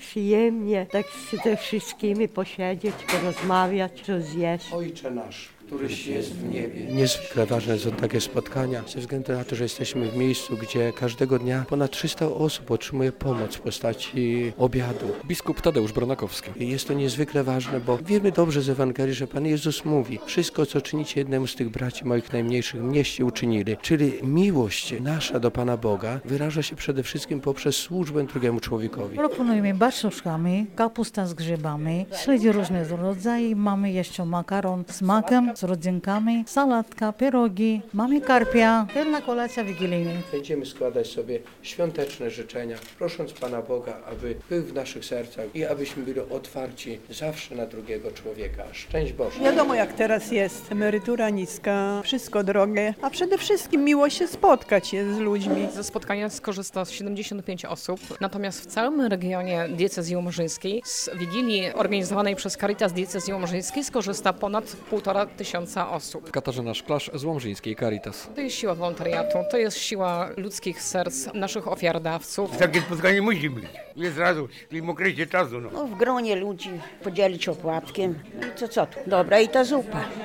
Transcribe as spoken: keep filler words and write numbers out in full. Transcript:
przyjemnie tak z ze wszystkimi posiedzieć, porozmawiać, co zjeść. Ojcze nasz, któryś jest w niebie. Niezwykle ważne są takie spotkania, ze względu na to, że jesteśmy w miejscu, gdzie każdego dnia ponad trzysta osób otrzymuje pomoc w postaci obiadu. Biskup Tadeusz Bronakowski. I jest to niezwykle ważne, bo wiemy dobrze z Ewangelii, że Pan Jezus mówi: wszystko, co czynicie jednemu z tych braci moich najmniejszych, mnieście uczynili. Czyli miłość nasza do Pana Boga wyraża się przede wszystkim poprzez służbę drugiemu człowiekowi. Proponujemy barszczkami, kapusta z grzybami, śledzie różne rodzaje, mamy jeszcze makaron z makiem, z rodzynkami, sałatka, pierogi, mamy karpia, pełna kolacja wigilijna. Będziemy składać sobie świąteczne życzenia, prosząc Pana Boga, aby był w naszych sercach i abyśmy byli otwarci zawsze na drugiego człowieka. Szczęść Boże! Wiadomo, jak teraz jest. Emerytura niska, wszystko drogie, a przede wszystkim miło się spotkać się z ludźmi. Ze spotkania skorzysta siedemdziesiąt pięć osób, natomiast w całym regionie diecezji łomżyńskiej z wigilii organizowanej przez Caritas diecezji łomżyńskiej skorzysta ponad półtora tysiąca osób. Katarzyna Szklarz z Łomżyńskiej Caritas. To jest siła wolontariatu, to jest siła ludzkich serc, naszych ofiardawców. Takie spotkanie musi być. Jest radość w tym okresie czasu. No. No, w gronie ludzi podzielić opłatkiem. No i co, co tu? Dobra i ta zupa.